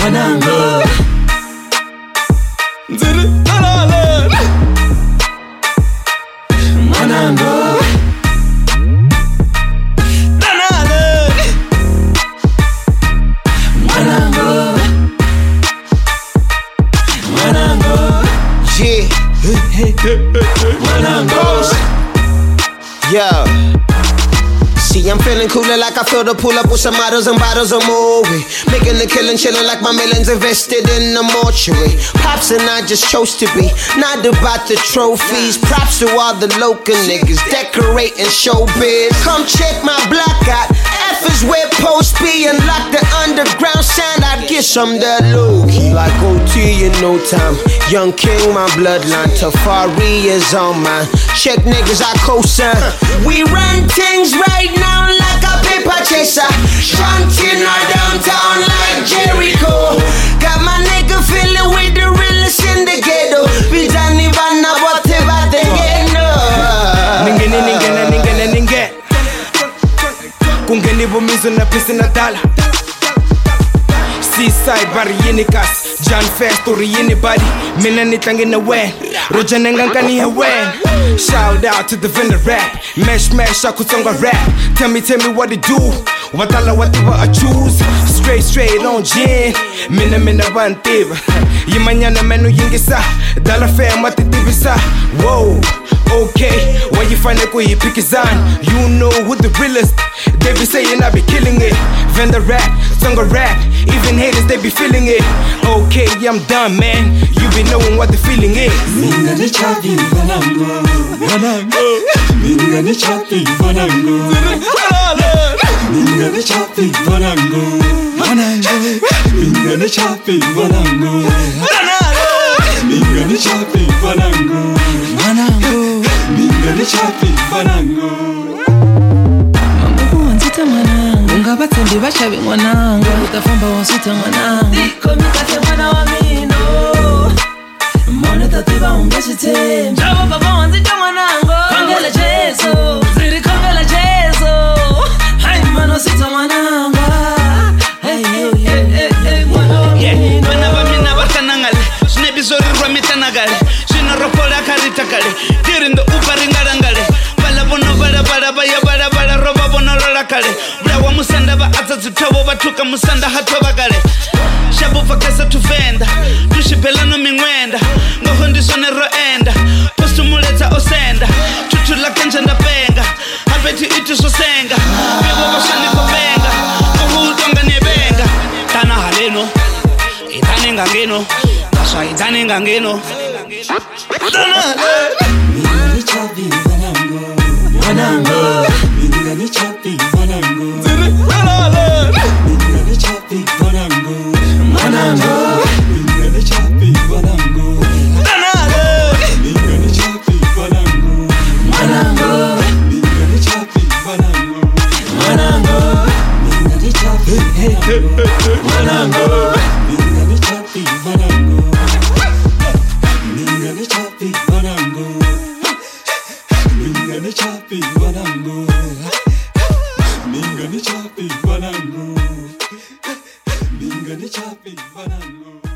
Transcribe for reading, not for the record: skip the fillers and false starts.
Mwanangu Nziri alale Mwanangu Danale Mwanangu Mwanangu Yeah. Mwanangu Yo. See, I'm feeling cooler like I feel to pull up with some models and bottles of movie. Making the killing, chilling like my millions invested in the mortuary. Pops and I just chose to be, not about the trophies. Props to all the local niggas decorating showbiz. Come check my block out. F is where post be, and lock the underground sound. I get some that low key. Like OT in no time. Young King, my bloodline. Tafari is on mine. Check niggas, I co-sign. We run things right now like a paper chaser. Shunting our downtown like Jericho. Got my nigga feeling with the realest in the ghetto. We don't even know whatever they get. Ninge Kungeni bumizo na pisi na dala Seaside bari yini kas John Fair story yini body Mina nitangi na wen Roja nenganga ni wen Shout out to the vendor rap Mesh akusonga rap Tell me what it do Watala watiwa I choose Straight on gin Mina bantiva Yimanyana menu yingisa Dala fam watitivisa Whoa okay, when you find it, you pick his on. You know who the realest. They be saying I be killing it. Vendor rap, song rap. Even haters, they be feeling it. Okay, I'm done, man. You be knowing what the feeling is. Minga ni chapi Mwanangu Minga ni chapi Mwanangu Minga ni chapi Mwanangu Minga ni chapi Mwanangu Minga ni chapi Mwanangu Minga ni chapi Mwanangu Mamuku wanzita mwanangu Ungabatembi bachabi mwanangu Utafamba wansita mwanangu Diko mikate mwana wa mino Mwana tatiba ungeshite Mjaba baba wanzita mwanangu Kongele jeso Ziri kongele jeso Hai mwana sita mwanangu Hey mwana wa mino Mwana wa mina watanangale Snebizori rwamitangale Shina ropola karitagale Dirindo uparingarangale Bala bono bala roba bono lorakale Brawa musanda ba azazutawo batuka musanda hatobagale Shabu fakasa tuvenda Tushipela no mingwenda Ngoho ndisone roenda Postu muleta osenda Tutula kanja ndapenga Habeti itu sosenga Biwa washani kopenga Ngoho udonga nebenga Tana haleno Itani ngangeno Kaswa itani ngangeno Minga ni chapi Mwanangu Minga ni chapi Mwanangu Minga ni chapi Mwanangu Minga ni chapi Mwanangu Minga ni chapi Mwanangu Minga ni chapi Mwanangu Minga ni chapi Mwanangu Minga ni chapi Mwanangu Minga ni chapi Mwanangu Minga ni chapi Mwanangu Minga ni chapi Mwanangu Minga ni chapi Mwanangu